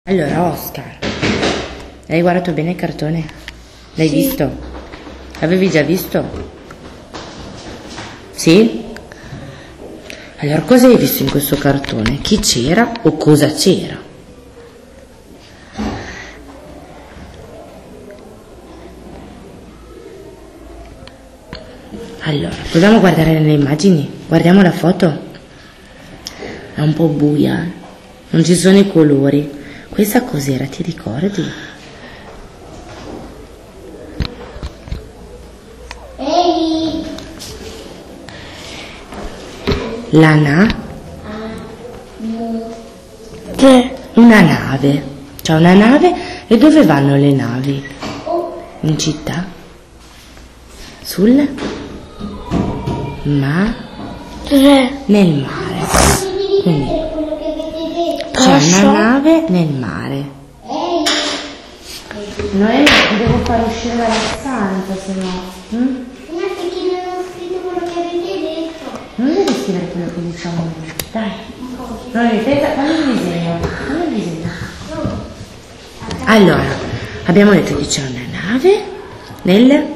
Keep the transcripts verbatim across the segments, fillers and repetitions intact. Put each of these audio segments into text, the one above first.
Allora, Oscar, hai guardato bene il cartone? L'hai sì. visto? L'avevi già visto? Sì? Allora, cosa hai visto in questo cartone? Chi c'era o cosa c'era? Allora, proviamo a guardare le immagini. Guardiamo la foto. È un po' buia, non ci sono i colori. Questa cos'era, ti ricordi? Ehi! La na? Che? Una nave. C'è una nave e dove vanno le navi? In città? Sul? Ma? Nel mare. Quindi c'è una nave nel mare. Noemi, ti devo far uscire dalla stanza, se no. Hm? Ma perché non ho scritto quello che avete detto? Non devi scrivere quello che diciamo noi. Dai. Noemi, fammi il disegno. Fammi il disegno. Allora, abbiamo detto che c'è una nave nel...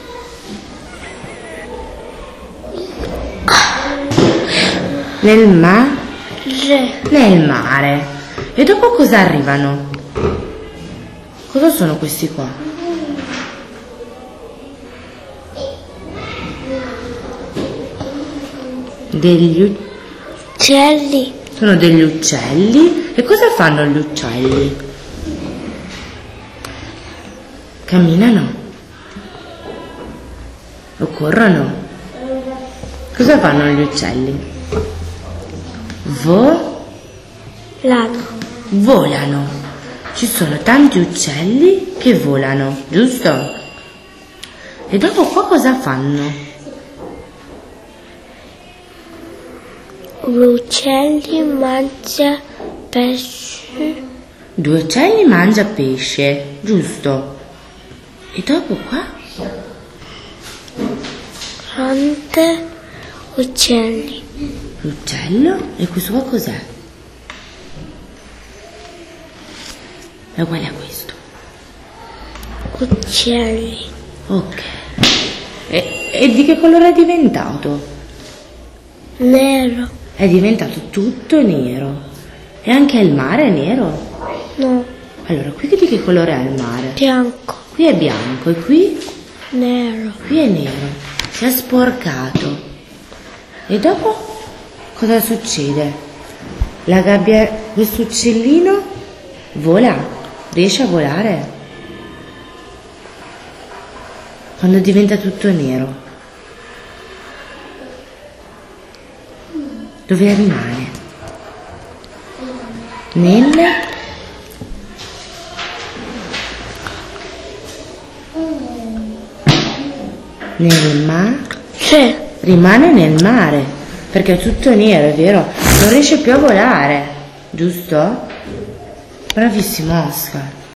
Nel mare. Nel mare. E dopo cosa arrivano? Cosa sono questi qua? Degli uccelli. Sono degli uccelli. E cosa fanno gli uccelli? Camminano? O corrono? Cosa fanno gli uccelli? Volano. Volano. Ci sono tanti uccelli che volano, giusto? E dopo qua cosa fanno? Gli uccelli mangia pesce. Due uccelli mangia pesce, giusto? E dopo qua? Tante uccelli. L'uccello? E questo qua cos'è? È uguale a questo. Uccelli. Ok. E, e di che colore è diventato? Nero. È diventato tutto nero. E anche il mare è nero? No. Allora, qui di che colore è il mare? Bianco. Qui è bianco e qui? Nero. Qui è nero. Si è sporcato. E dopo cosa succede? La gabbia, questo uccellino vola. Riesce a volare? Quando diventa tutto nero. Dove rimane? Nel... Nel mare? Sì. Rimane nel mare, perché è tutto nero, è vero? Non riesce più a volare, giusto? Bravissimo, Oscar.